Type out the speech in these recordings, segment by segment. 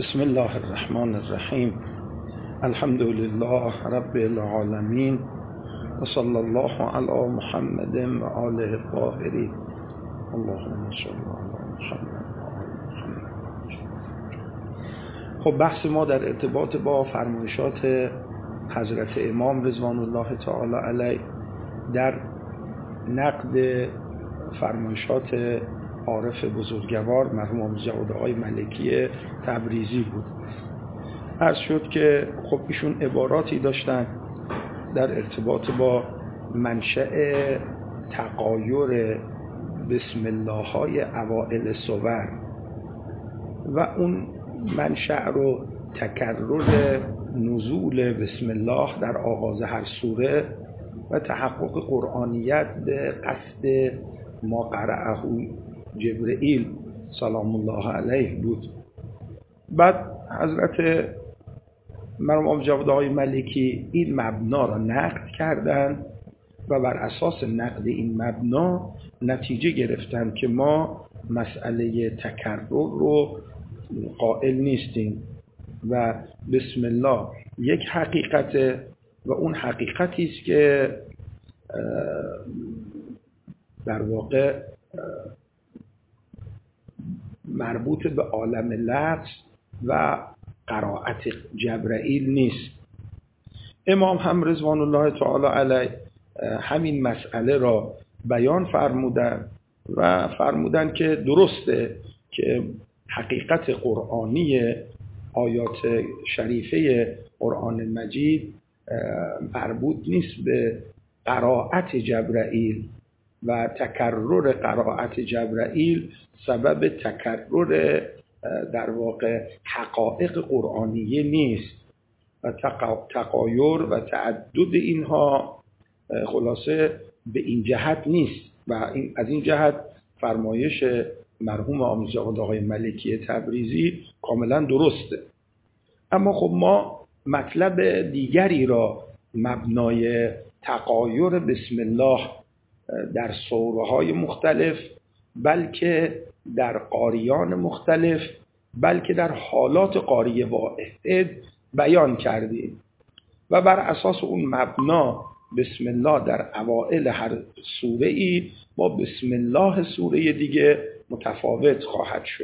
بسم الله الرحمن الرحیم. الحمد لله رب العالمین و صلی الله علی محمد و آله الطاهرین. اللهم صل علی محمد و آل محمد. خب بحث ما در ارتباط با فرمایشات حضرت امام رضوان الله تعالی علیه در نقد فرمایشات عارف بزرگوار مرحوم جواد آقای ملکی تبریزی بود. عرض شد که خب ایشون عباراتی داشتن در ارتباط با منشأ تغایر بسم الله های اوائل صور و اون منشأ رو تکرر نزول بسم الله در آغاز هر سوره و تحقق قرآنیت به قصد ما قرأه جبرئیل سلام الله علیه بود. بعد حضرت مرحوم جواد آقای ملکی این مبنا را نقد کردند و بر اساس نقد این مبنا نتیجه گرفتن که ما مسئله تکرر رو قائل نیستیم و بسم الله یک حقیقته و اون حقیقتی است که در واقع مربوط به عالم لفظ و قرائت جبرئیل نیست. امام هم رضوان الله تعالی علیه همین مسئله را بیان فرمودن و فرمودن که درسته که حقیقت قرآنی آیات شریفه قرآن مجید مربوط نیست به قرائت جبرئیل و تکرر قرائت جبرئیل سبب تکرر در واقع حقایق قرآنیه نیست و تغایر و تعدد اینها خلاصه به این جهت نیست و از این جهت فرمایش مرحوم آموزجواد آقای ملکی تبریزی کاملا درسته. اما خب ما مطلب دیگری را مبنای تغایر بسم الله در سوره‌های مختلف، بلکه در قاریان مختلف، بلکه در حالات قاری واحد بیان کردیم و بر اساس اون مبنا بسم الله در اوائل هر سوره ای با بسم الله سوره دیگه متفاوت خواهد شد.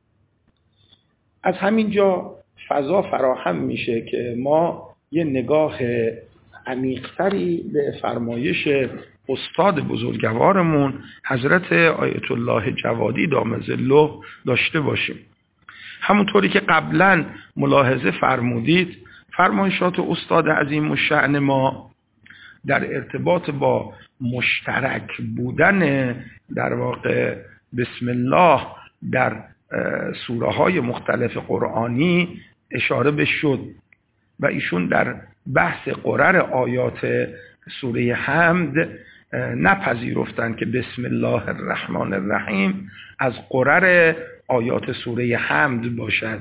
از همینجا فضا فراهم میشه که ما یه نگاه عمیق‌تری به فرمایش استاد بزرگوارمون حضرت آیت الله جوادی دام ظله داشته باشیم. همونطوری که قبلا ملاحظه فرمودید فرمایشات استاد عظیم الشأن ما در ارتباط با مشترک بودن در واقع بسم الله در سوره های مختلف قرآنی اشاره به شد و ایشون در بحث قرر آیات سوره حمد نپذیرفتند که بسم الله الرحمن الرحیم از قرر آیات سوره حمد باشد،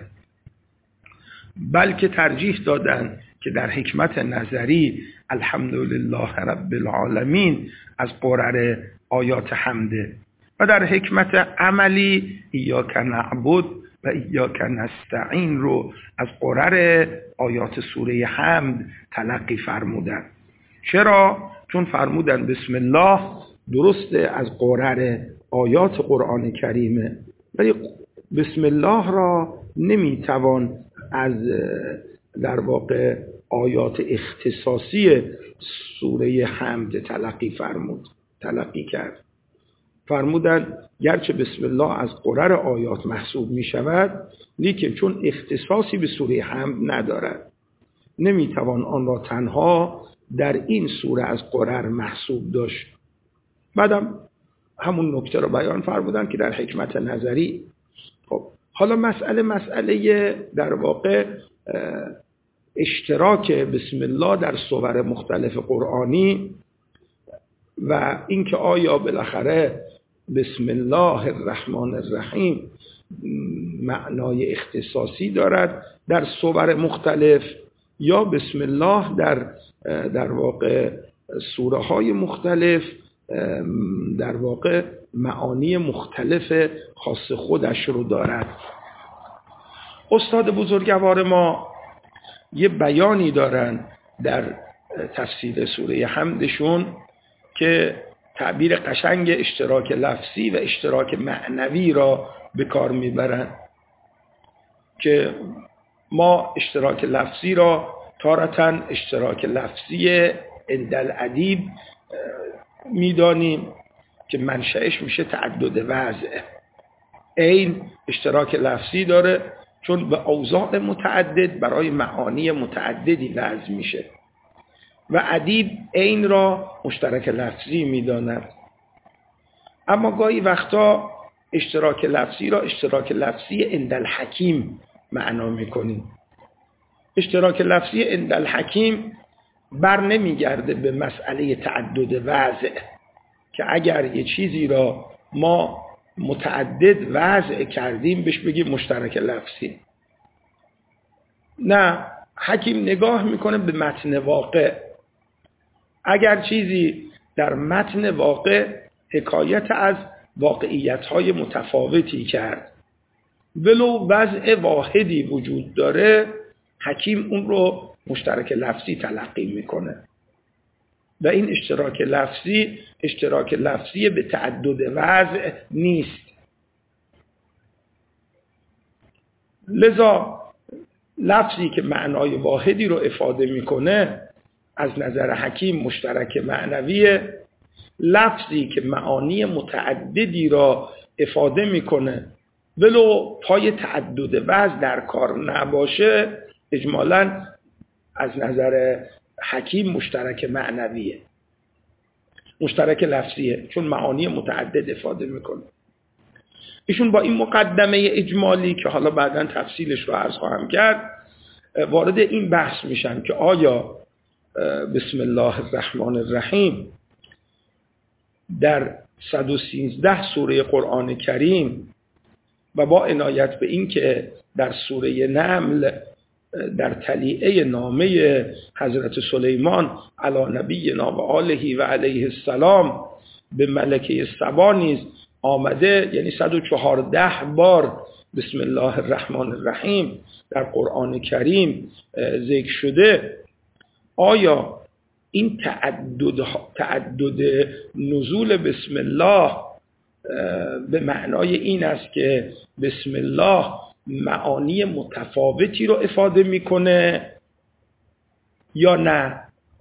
بلکه ترجیح دادند که در حکمت نظری الحمدلله رب العالمین از قرر آیات حمده و در حکمت عملی ایاک نعبد و ایاک نستعین رو از قرر آیات سوره حمد تلقی فرمودند. چرا؟ چون فرمودن بسم الله درسته از قرر آیات قرآن کریمه ولی بسم الله را نمیتوان از در واقع آیات اختصاصی سوره حمد تلقی کرد. فرمودن گرچه بسم الله از قرر آیات محسوب می شود لیکن چون اختصاصی به سوره حمد ندارد نمیتوان آن را تنها در این سوره از قرر محسوب داشت. بعدم همون نکته را بیان فرمودن که در حکمت نظری. خب حالا مسئله در واقع اشتراک بسم الله در سور مختلف قرآنی و اینکه آیا بالاخره بسم الله الرحمن الرحیم معنای اختصاصی دارد در سور مختلف یا بسم الله در واقع سوره های مختلف در واقع معانی مختلف خاص خودش رو دارد. استاد بزرگوار ما یه بیانی دارن در تفسیر سوره حمدشون که تعبیر قشنگ اشتراک لفظی و اشتراک معنوی را به کار میبرن که ما اشتراک لفظی را تارتاً اشتراک لفظی عند الادیب میدانیم که منشأش میشه تعدد وضع. عین اشتراک لفظی داره چون به اوضاع متعدد برای معانی متعددی وضع میشه و ادیب عین را مشترک لفظی میداند. اما گاهی وقتا اشتراک لفظی را اشتراک لفظی عند الحکیم معنا میکنیم. اشتراک لفظی عند الحکیم بر نمیگرده به مسئله تعدد وضع که اگر یه چیزی را ما متعدد وضع کردیم بهش بگیم مشترک لفظی. نه، حکیم نگاه میکنه به متن واقع. اگر چیزی در متن واقع حکایت از واقعیت‌های متفاوتی کرد ولو وضع واحدی وجود داره، حکیم اون رو مشترک لفظی تلقی میکنه و این اشتراک لفظی به تعدد وضع نیست. لذا لفظی که معنای واحدی رو افاده میکنه از نظر حکیم مشترک معنویه. لفظی که معانی متعددی را افاده میکنه ولو پای تعدد وضع در کار نباشه اجمالاً از نظر حکیم مشترک معنویه، مشترک لفظیه، چون معانی متعدد افاده میکنه. ایشون با این مقدمه اجمالی که حالا بعداً تفصیلش رو عرض خواهم کرد وارد این بحث میشن که آیا بسم الله الرحمن الرحیم در 113 سوره قرآن کریم و با عنایت به این که در سوره نمل در تلیعه نامه حضرت سلیمان علی نبینا و آله و علیه السلام به ملکه سبا نیز آمده، یعنی 114 بار بسم الله الرحمن الرحیم در قرآن کریم ذکر شده، آیا این تعدد نزول بسم الله به معنای این است که بسم الله معانی متفاوتی رو افاده میکنه یا نه؟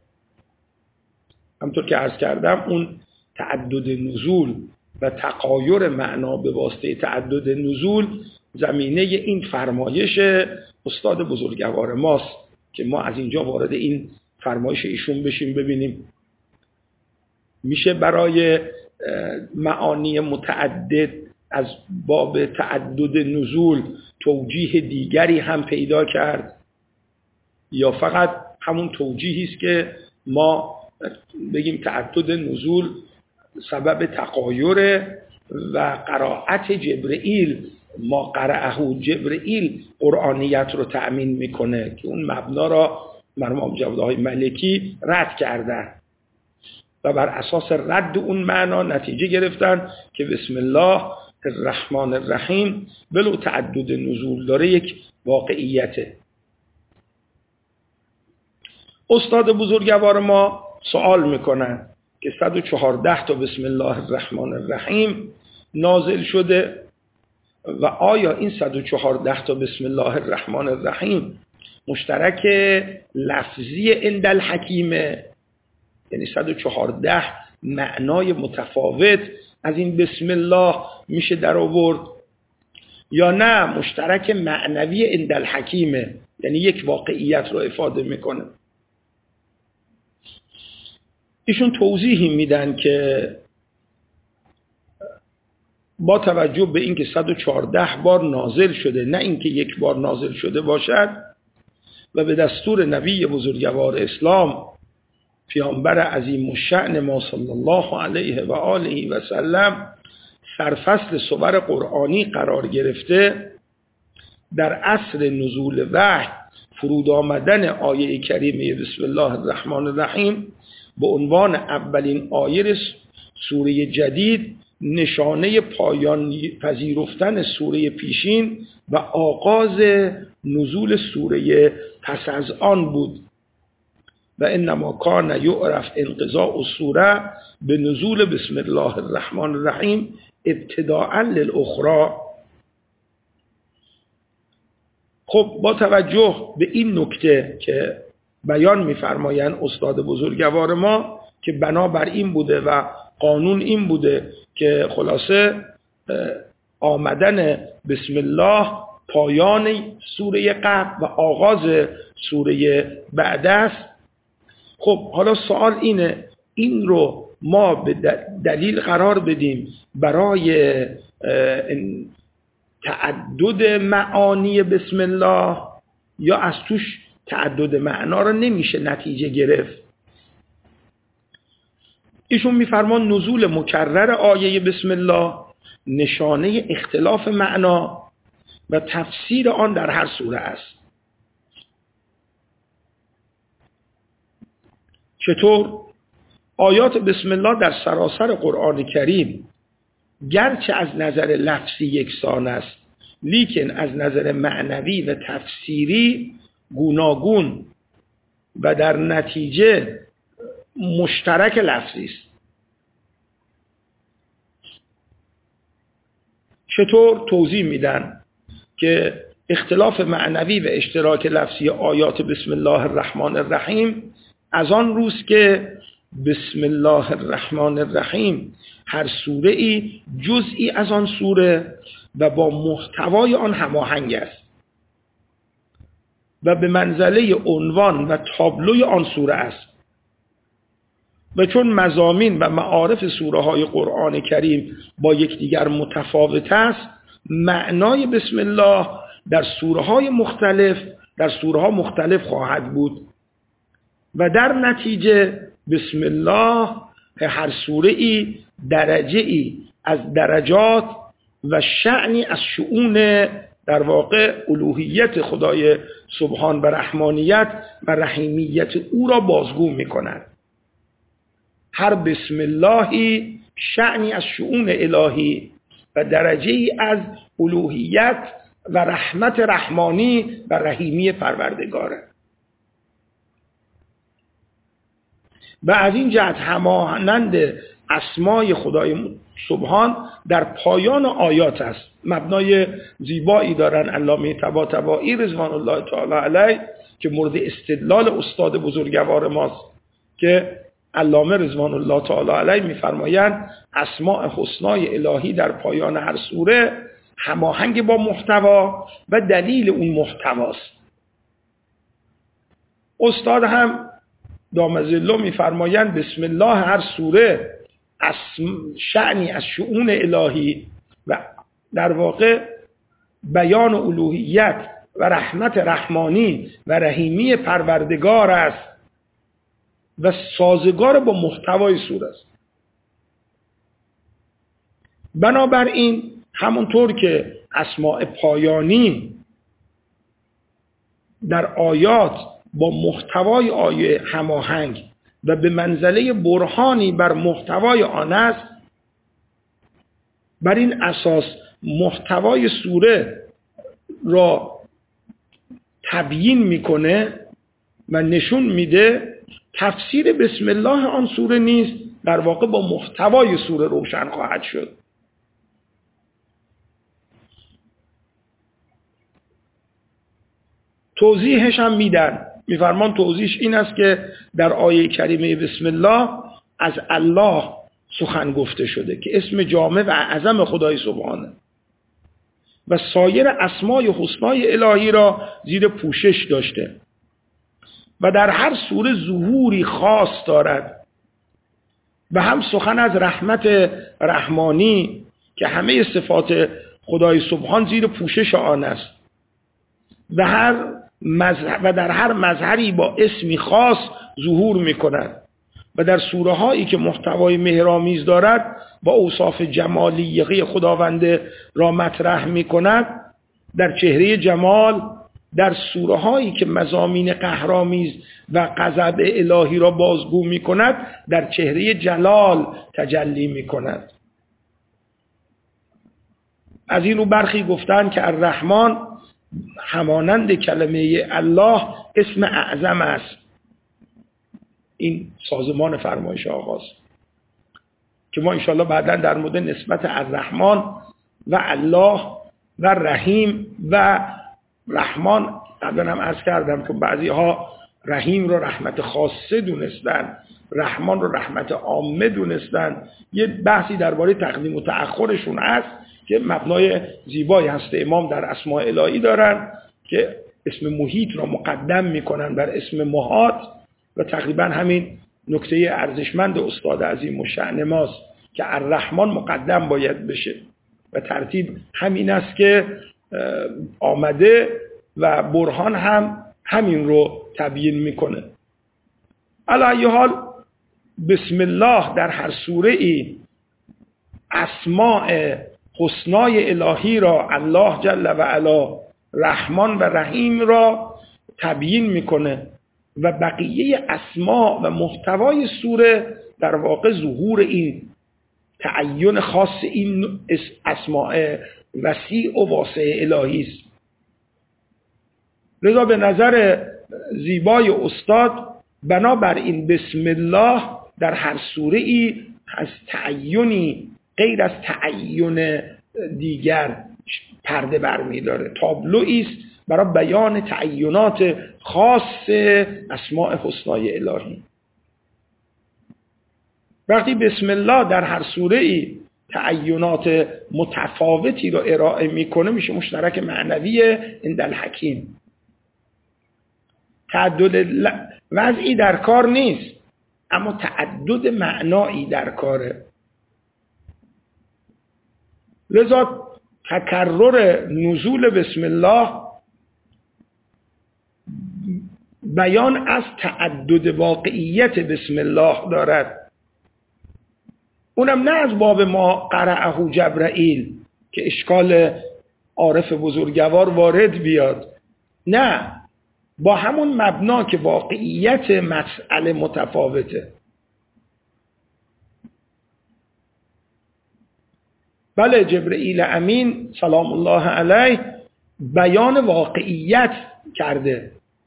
همطور که عرض کردم اون تعدد نزول و تغایر معنا به واسطه تعدد نزول زمینه این فرمایش استاد بزرگوار ماست که ما از اینجا وارد این فرمایش ایشون بشیم ببینیم میشه برای معانی متعدد از باب تعدد نزول توجیه دیگری هم پیدا کرد یا فقط همون توجیهی است که ما بگیم تعدد نزول سبب تغایر و قرائت جبرئیل ما قرأه جبرئیل قرآنیت رو تأمین میکنه که اون مبنا را مرحوم جوادهای ملکی رد کردن و بر اساس رد اون معنا نتیجه گرفتن که بسم الله الرحمن الرحیم ولو تعدد نزول داره یک واقعیته. استاد بزرگوار ما سوال میکنن که 114 تا بسم الله الرحمن الرحیم نازل شده و آیا این 114 تا بسم الله الرحمن الرحیم مشترک لفظی عند الحکیمه، یعنی 114 معنای متفاوت از این بسم الله میشه در آورد، یا نه مشترک معنوی عند الحکیمه، یعنی یک واقعیت رو افاده میکنه. ایشون توضیحی میدن که با توجه به اینکه 114 بار نازل شده، نه اینکه یک بار نازل شده باشد و به دستور نبی بزرگوار اسلام پیامبر عظیم الشأن ما صلی الله علیه و آله و سلم سرفصل سور قرآنی قرار گرفته، در عصر نزول وحی فرود آمدن آیه کریمه بسم الله الرحمن الرحیم به عنوان اولین آیه سوره جدید نشانه پایان پذیرفتن سوره پیشین و آغاز نزول سوره پس از آن بود. و انما کان یعرف انقضاء السوره به نزول بسم الله الرحمن الرحیم ابتداء للاخرى. خب با توجه به این نکته که بیان می‌فرمایند استاد بزرگوار ما که بنابر این بوده و قانون این بوده که خلاصه آمدن بسم الله پایان سوره قبل و آغاز سوره بعد است. خب حالا سوال اینه این رو ما به دلیل قرار بدیم برای تعدد معانی بسم الله یا از توش تعدد معنا رو نمیشه نتیجه گرفت؟ ایشون میفرمان نزول مکرر آیه بسم الله نشانه اختلاف معنا و تفسیر آن در هر سوره است. چطور؟ آیات بسم الله در سراسر قرآن کریم گرچه از نظر لفظی یکسان است لیکن از نظر معنوی و تفسیری گوناگون و در نتیجه مشترک لفظی است. چطور؟ توضیح میدن که اختلاف معنوی و اشتراک لفظی آیات بسم الله الرحمن الرحیم از آن روز که بسم الله الرحمن الرحیم هر سوره ای جزئی از آن سوره و با محتوای آن هماهنگ است و به منزله عنوان و تابلوی آن سوره است. و چون مضامین و معارف سوره های قرآن کریم با یکدیگر متفاوت است، معنای بسم الله در سوره ها مختلف خواهد بود و در نتیجه بسم الله هر سوره ای درجه ای از درجات و شأنی از شؤون در واقع الوهیت خدای سبحان و رحمانیت و رحیمیت او را بازگو می کند. هر بسم اللهی شأنی از شؤون الهی و درجه ای از الوهیت و رحمت رحمانی و رحیمی پروردگاره. و از این جهت همانند اسمای خدای سبحان در پایان آیات است. مبنای زیبایی دارن علامه طباطبایی رضوان الله تعالی علیه که مورد استدلال استاد بزرگوار ماست که علامه رضوان الله تعالی علیه میفرمایند اسماء حسنای الهی در پایان هر سوره هماهنگ با محتوا و دلیل اون محتواست. استاد هم دامظله میفرمایند بسم الله هر سوره شأنی از شؤون الهی و در واقع بیان الوهیت و رحمت رحمانی و رحیمی پروردگار است و سازگار با محتوای سوره است. بنابراین همونطور که اسماء پایانی در آیات با محتوای آیه هماهنگ و به منزله برهانی بر محتوای آن است، بر این اساس محتوای سوره را تبیین میکنه و نشون میده. تفسیر بسم الله آن سوره نیز در واقع با محتوای سوره روشن خواهد شد. توضیحش هم میدن. میفرمان توضیحش این است که در آیه کریمه بسم الله از الله سخن گفته شده که اسم جامع و اعظم خدای سبحانه و سایر اسمای حسنای الهی را زیر پوشش داشته و در هر سوره ظهوری خاص دارد و هم سخن از رحمت رحمانی که همه صفات خدای سبحان زیر پوشش آن است و در هر مظهری با اسمی خاص ظهور می کند و در سوره هایی که محتوای مهرآمیز دارد با اوصاف جمالیه خداوند را مطرح می کند. در چهره جمال در سوره هایی که مضامین قهرآمیز و غضب الهی را بازگو می کند در چهره جلال تجلی می کند. از این رو برخی گفتن که الرحمن همانند کلمه الله اسم اعظم است. این سازمان فرمایش آغاز که ما انشاءالله بعدا در مورد نسبت الرحمن و الله و رحیم و رحمان قبلا هم عرض کردم که بعضی ها رحیم رو رحمت خاصه دونستن، رحمان رو رحمت عامه دونستن. یه بحثی درباره تقدیم و تأخرشون هست که مبنای زیبایی هست. امام در اسماء الهی دارن که اسم محیط رو مقدم میکنن بر اسم محاط و تقریبا همین نکته ارزشمند استاد عظیم الشأن ماست که الرحمن مقدم باید بشه و ترتیب همین است که آمده و برهان هم همین رو تبیین میکنه. علی ای حال بسم الله در هر سوره ای اسماء حسنای الهی را، الله جل و علا، رحمان و رحیم را تبیین میکنه و بقیه اسما و محتوای سوره در واقع ظهور این تعین خاص این اسماء وسیع و واسع الهی است. لذا به نظر زیبای استاد بنابراین بسم الله در هر سوره ای از تعینی غیر از تعین دیگر پرده برمی‌داره، تابلویی است برای بیان تعینات خاص اسماء حسنای الهی. وقتی بسم الله در هر سوره ای تعینات متفاوتی رو ارائه میکنه میشه مشترک معنوی عند الحکیم. تعدد وضعی در کار نیست اما تعدد معنایی در کاره. لذا تکرر نزول بسم الله بیان از تعدد واقعیت بسم الله دارد، اونم نه از باب ما قرأه جبرائیل که اشکال عارف بزرگوار وارد بیاد، نه، با همون مبنا که واقعیت مسئله متفاوته. بله، جبرئیل امین سلام الله علیه بیان واقعیت کرده.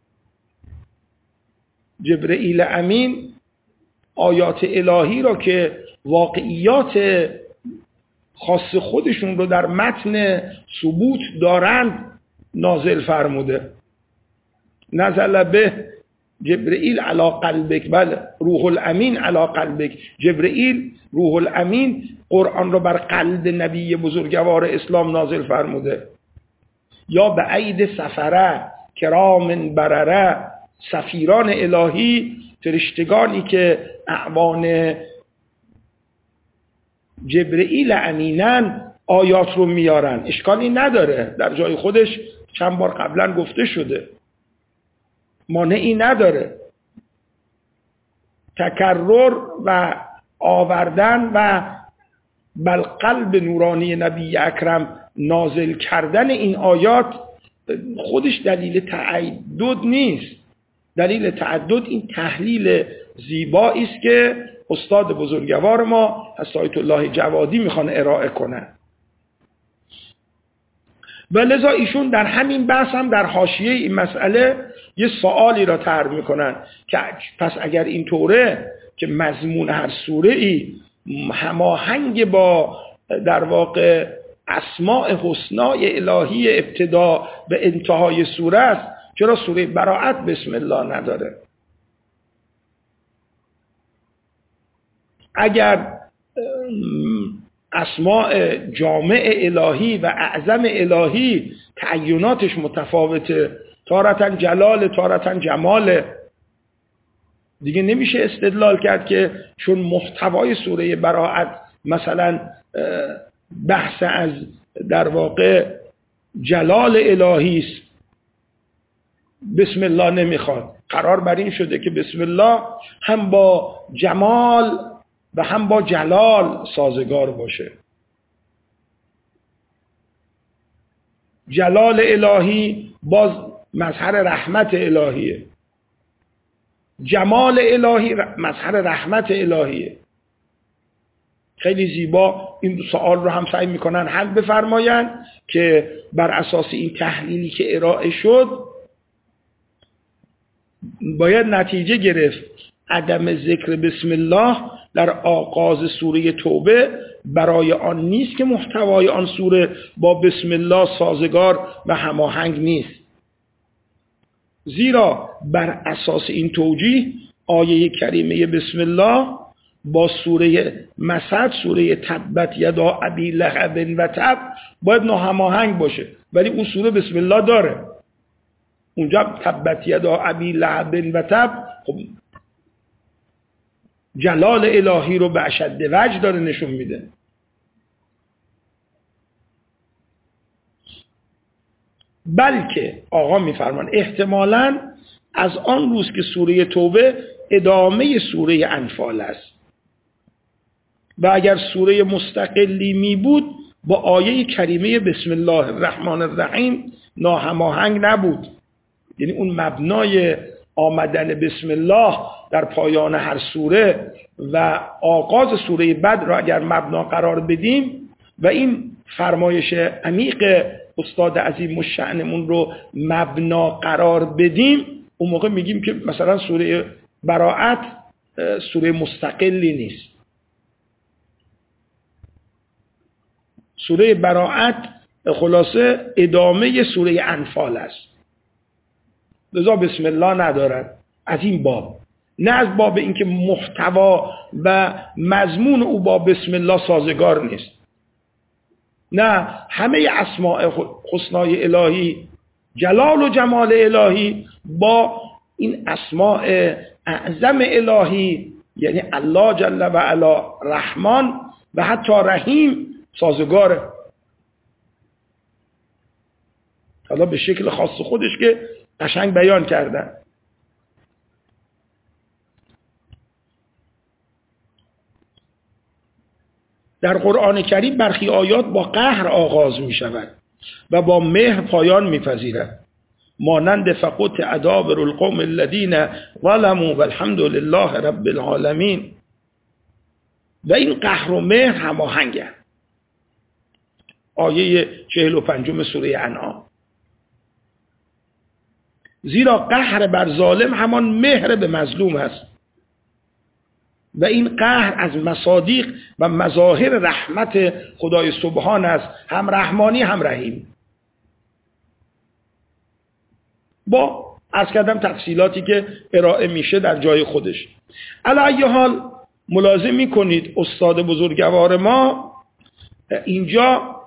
جبرئیل امین آیات الهی را که واقعیات خاص خودشون رو در متن ثبوت دارند نازل فرموده. نزل به جبرئیل علی قلبک، بله، روح الامین علی قلبک. جبرئیل روح الامین قرآن رو بر قلب نبی بزرگوار اسلام نازل فرموده. یا به عید سفره کرام برره، سفیران الهی، فرشتگانی که اعوان جبرئیل امینن آیات رو میارن. اشکالی نداره، در جای خودش چند بار قبلا گفته شده، مانعی نداره. تکرر و آوردن و بل قلب نورانی نبی اکرم نازل کردن این آیات خودش دلیل تعدد نیست. دلیل تعدد این تحلیل زیبایی است که استاد بزرگوار ما حضرت آیت الله جوادی میخوان ارائه کنن. و لذا ایشون در همین بحث هم در حاشیه این مسئله یه سوالی را طرح میکنن که پس اگر این طوره که مضمون هر سوره ای هماهنگ با در واقع اسماء حسنای الهی ابتدا به انتهای سوره است، چرا سوره براءت بسم الله نداره؟ اگر اسماء جامع الهی و اعظم الهی تعیناتش متفاوته، تارتن جلال تارتن جمال، دیگه نمیشه استدلال کرد که چون محتوای سوره براءت مثلا بحث از در واقع جلال الهی است بسم الله نمیخواد. قرار بر این شده که بسم الله هم با جمال و هم با جلال سازگار باشه. جلال الهی باز مظهر رحمت الهیه، جمال الهی مظهر رحمت الهیه. خیلی زیبا این سوال رو هم سعی میکنن حل بفرماین که بر اساس این تحلیلی که ارائه شد باید نتیجه گرفت عدم ذکر بسم الله در آغاز سوره توبه برای آن نیست که محتوای آن سوره با بسم الله سازگار و هماهنگ نیست، زیرا بر اساس این توجیه آیه کریمه بسم الله با سوره مسد، سوره تبت یدا ابی لهب و تب باید ناهماهنگ باشه، ولی اون سوره بسم الله داره. اونجا تبت یدا ابی لهب و تب خب جلال الهی رو به اشد وجه داره نشون میده. بلکه آقا میفرمان احتمالاً از آن روز که سوره توبه ادامه سوره انفال است و اگر سوره مستقلی می بود با آیه کریمه بسم الله الرحمن الرحیم ناهماهنگ نبود. یعنی اون مبنای آمدن بسم الله در پایان هر سوره و آغاز سوره بعد را اگر مبنا قرار بدیم و این فرمایش عمیق استاد عظیم الشأنمون رو مبنا قرار بدیم، اون موقع میگیم که مثلا سوره براءت سوره مستقلی نیست. سوره براءت خلاصه ادامه سوره انفال است، لذا بسم الله ندارد. از این باب، نه از باب اینکه محتوا و مضمون او با بسم الله سازگار نیست. نه، همه اسماء حسنای الهی، جلال و جمال الهی با این اسماء اعظم الهی یعنی الله جل و علا، رحمان و حتی رحیم سازگاره. حالا به شکل خاص خودش که قشنگ بیان کردن. در قرآن کریم برخی آیات با قهر آغاز می شود و با مهر پایان می پذیرد، مانند فقط ادابر القوم الذین ظلموا والحمد لله رب العالمین. و این قهر و مهر هماهنگه. آیه 45 سوره انعام. زیرا قهر بر ظالم همان مهر به مظلوم است و این قهر از مصادیق و مظاهر رحمت خدای سبحان است، هم رحمانی هم رحیم. با عرض کردم تفصیلاتی که ارائه میشه در جای خودش. علی ای حال ملاحظه میکنید استاد بزرگوار ما اینجا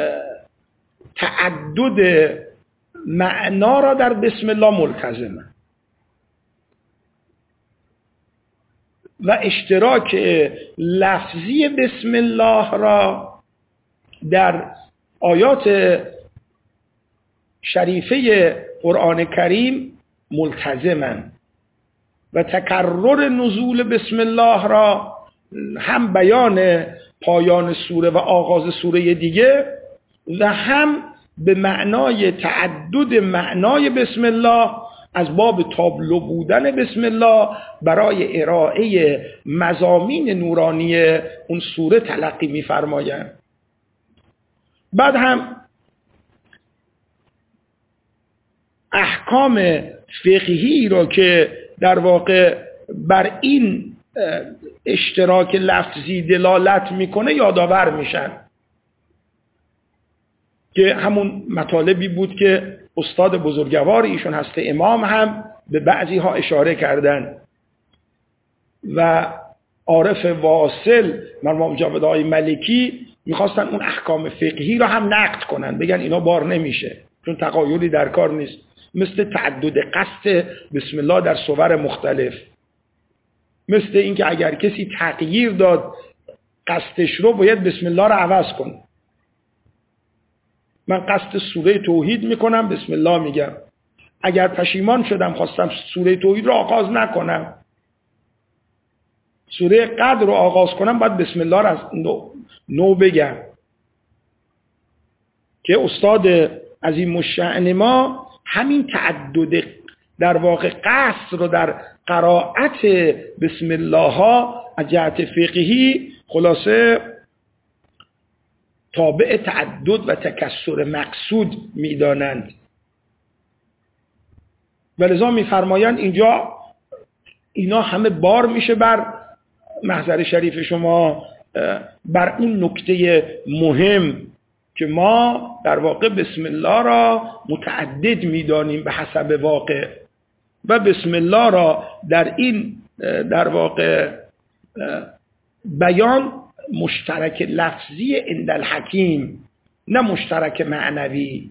تعدد معنا را در بسم الله ملتزمه و اشتراک لفظی بسم الله را در آیات شریفه قرآن کریم ملتزمن و تکرر نزول بسم الله را هم بیان پایان سوره و آغاز سوره دیگه و هم به معنای تعدد معنای بسم الله از باب تابلو بودن بسم الله برای ارائه مضامین نورانی اون سوره تلقی می‌فرمایند. بعد هم احکام فقهی را که در واقع بر این اشتراک لفظی دلالت میکنه یادآور میشن، که همون مطالبی بود که استاد بزرگوار ایشون هست امام هم به بعضی ها اشاره کردن و عارف واصل مرحوم جاوید آقای ملکی میخواستن اون احکام فقهی را هم نقد کنن، بگن اینا بار نمیشه چون تقایلی در کار نیست، مثل تعدد قصد بسم الله در صور مختلف، مثل اینکه اگر کسی تغییر داد قصدش رو باید بسم الله رو عوض کنه. من قصد سوره توحید میکنم بسم الله میگم، اگر پشیمان شدم خواستم سوره توحید رو آغاز نکنم، سوره قدر رو آغاز کنم باید بسم الله رو از نو بگم. که استاد عظیم الشأن ما همین تعدد در واقع قصد رو در قرائت بسم الله ها از جهت فقهی خلاصه تابع تعدد و تکسر مقصود میدانند. و لذا میفرمایند اینجا اینا همه بار میشه بر محضر شریف شما، بر اون نکته مهم که ما در واقع بسم الله را متعدد میدانیم به حسب واقع، و بسم الله را در این در واقع بیان مشترک لفظی عند الحکیم، نه مشترک معنوی.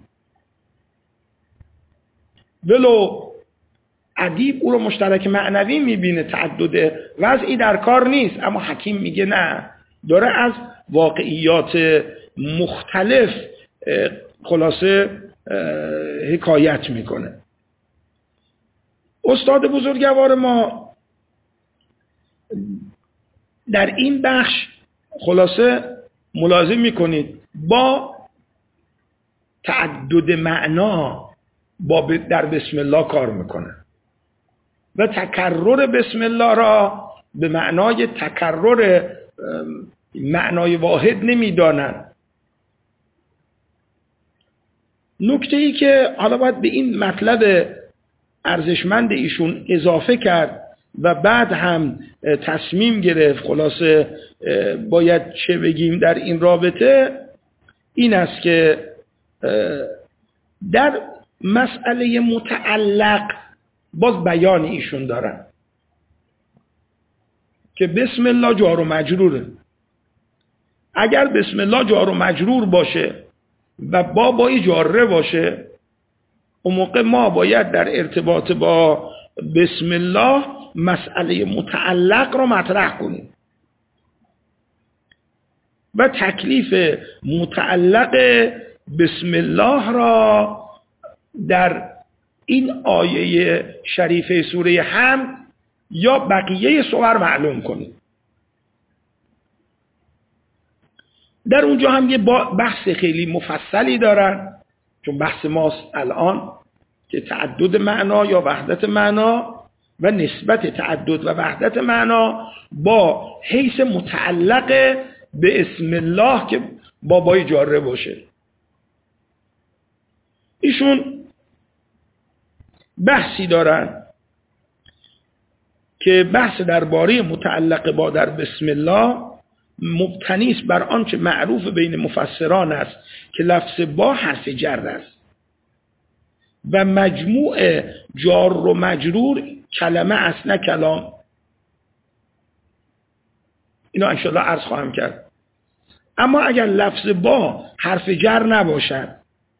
ولو ادیب او رو مشترک معنوی میبینه، تعدد وضعی در کار نیست، اما حکیم میگه نه، داره از واقعیات مختلف خلاصه حکایت میکنه. استاد بزرگوار ما در این بخش خلاصه ملاحظه میکنید با تعدد معنا در بسم الله کار میکنه و تکرر بسم الله را به معنای تکرر معنای واحد نمیدانند. نکته ای که حالا باید به این مطلب ارزشمند ایشون اضافه کرد و بعد هم تصمیم گرفت خلاصه باید چه بگیم در این رابطه، این است که در مسئله متعلق باز بیان ایشون دارن که بسم الله جار و مجروره. اگر بسم الله جار و مجرور باشه و بای جاره باشه، اون موقع ما باید در ارتباط با بسم الله مسئله متعلق رو مطرح کنیم و تکلیف متعلق بسم الله را در این آیه شریفه سوره حمد یا بقیه سور معلوم کنیم. در اونجا هم یه بحث خیلی مفصلی دارن، چون بحث ماست الان که تعدد معنا یا وحدت معنا و نسبت تعدد و وحدت معنا با حیث متعلق به اسم الله که بای جاره باشه. ایشون بحثی دارن که بحث درباره متعلق با در بسم الله مبتنی است بر آنچه معروف بین مفسران است که لفظ با حرف جر است و مجموع جار و مجرور کلمه است نه کلام. اینو انشاءالله عرض خواهم کرد. اما اگر لفظ با حرف جر نباشد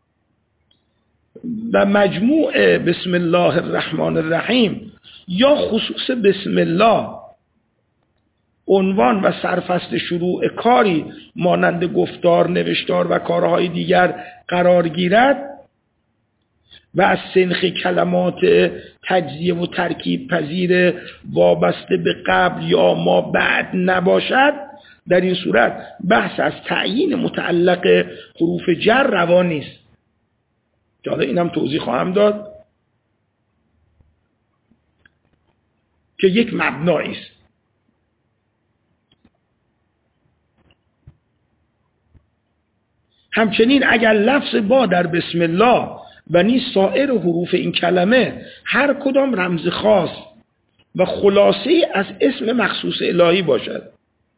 و مجموع بسم الله الرحمن الرحیم یا خصوص بسم الله عنوان و سرفصل شروع کاری مانند گفتار، نوشتار و کارهای دیگر قرار گیرد و از سنخ کلمات تجزیه و ترکیب پذیر وابسته به قبل یا ما بعد نباشد، در این صورت بحث از تعیین متعلق حروف جر روا نیست که حالا اینم توضیح خواهم داد که یک مبنایی است. همچنین اگر لفظ با در بسم الله و نیز سایر حروف این کلمه هر کدام رمز خاص و خلاصه از اسم مخصوص الهی باشد،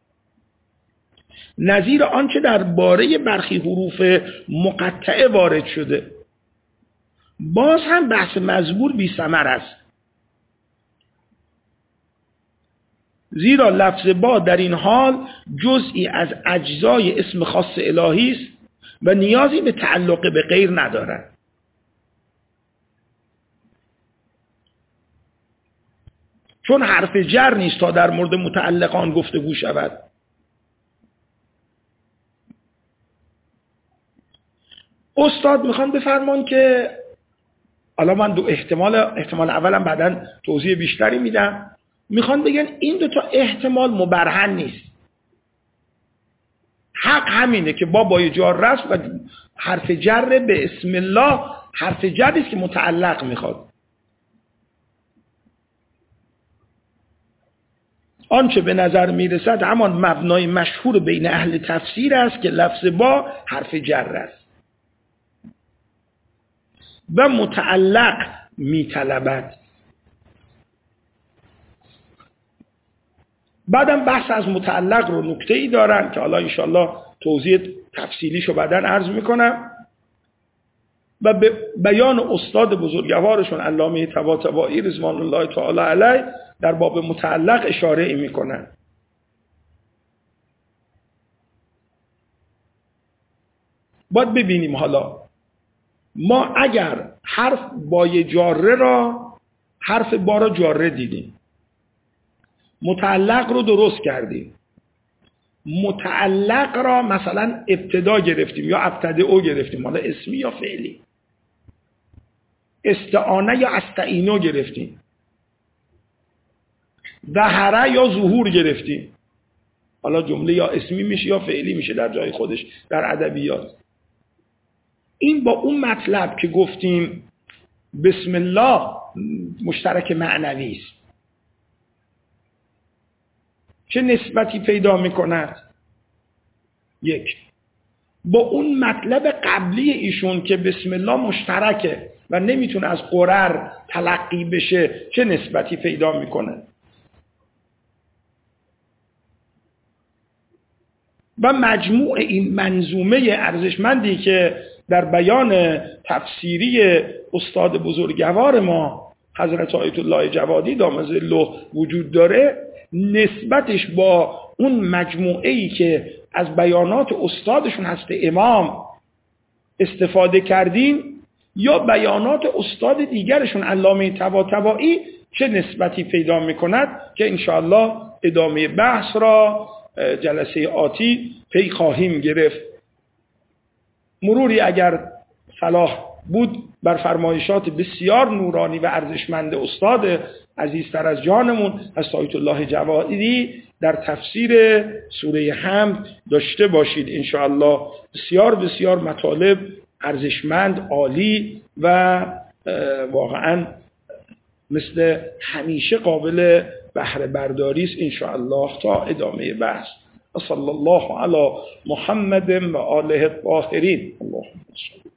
نظیر آنچه درباره برخی حروف مقطعه وارد شده، باز هم بحث مزبور بی ثمر است، زیرا لفظ با در این حال جزئی از اجزای اسم خاص الهی است و نیازی به تعلق به غیر ندارد. چون حرف جر نیست تا در مورد متعلقان گفتگو شود. استاد میخوان بفرمان که حالا من احتمال اولم بعداً توضیح بیشتری میدم، میخوان بگن این دو تا احتمال مبرهن نیست. حق همینه که بای جار رست و حرف جر به اسم الله حرف جر است که متعلق میخواد. آنچه به نظر میرسد همان مبنای مشهور بین اهل تفسیر است که لفظ با حرف جر است و متعلق میطلبد. بعدم بحث از متعلق رو نکته ای دارن که حالا انشالله توضیح تفصیلیشو بعداً عرض میکنم و به بیان استاد بزرگوارشون علامه طباطبایی رضوان الله تعالی علیه در باب متعلق اشاره ای میکنن. باید ببینیم حالا ما اگر حرف بای جاره را حرف با را جاره دیدیم، متعلق رو درست کردیم، متعلق را مثلا ابتدا گرفتیم یا ابتدعو گرفتیم، حالا اسمی یا فعلی، استعانه یا استعینو گرفتیم، ظهره یا ظهور گرفتیم، حالا جمله یا اسمی میشه یا فعلی میشه در جای خودش در ادبیات. این با اون مطلب که گفتیم بسم الله مشترک معنوی است، چه نسبتی پیدا میکند؟ یک، با اون مطلب قبلی ایشون که بسم الله مشترکه و نمیتونه از قرر تلقی بشه چه نسبتی پیدا میکنه؟ و مجموع این منظومه ارزشمندی که در بیان تفسیری استاد بزرگوار ما حضرت آیت الله جوادی دام ظله وجود داره، نسبتش با اون مجموعه‌ای که از بیانات استادشون هست امام استفاده کردین یا بیانات استاد دیگرشون علامه طباطبایی چه نسبتی پیدا میکند که انشاءالله ادامه بحث را جلسه آتی پی خواهیم گرفت. مروری اگر صلاح بود بر فرمایشات بسیار نورانی و ارزشمند استاد عزیزتر از جانمون از آیت الله جوادی در تفسیر سوره حمد داشته باشید انشاءالله. بسیار بسیار مطالب ارزشمند، عالی و واقعا مثل همیشه قابل بهره برداری است انشاءالله تا ادامه بحث. صلی الله علی محمد و آله الطاهرین. اللهم صل